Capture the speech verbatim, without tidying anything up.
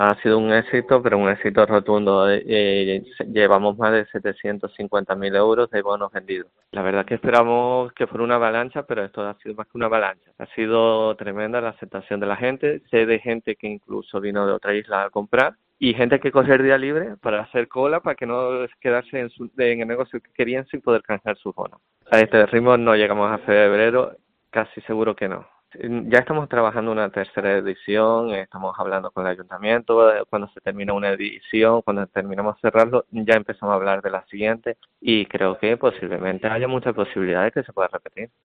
Ha sido un éxito, pero un éxito rotundo. Eh, eh, llevamos más de setecientos cincuenta mil euros de bonos vendidos. La verdad que esperamos que fuera una avalancha, pero esto ha sido más que una avalancha. Ha sido tremenda la aceptación de la gente. Sé de gente que incluso vino de otra isla a comprar y gente que cogió el día libre para hacer cola para que no quedarse en, su, en el negocio que querían sin poder canjear sus bonos. A este ritmo no llegamos a febrero, casi seguro que no. Ya estamos trabajando una tercera edición, estamos hablando con el ayuntamiento, eh, cuando se termina una edición, cuando terminamos de cerrarlo, ya empezamos a hablar de la siguiente y creo que posiblemente haya muchas posibilidades que se pueda repetir.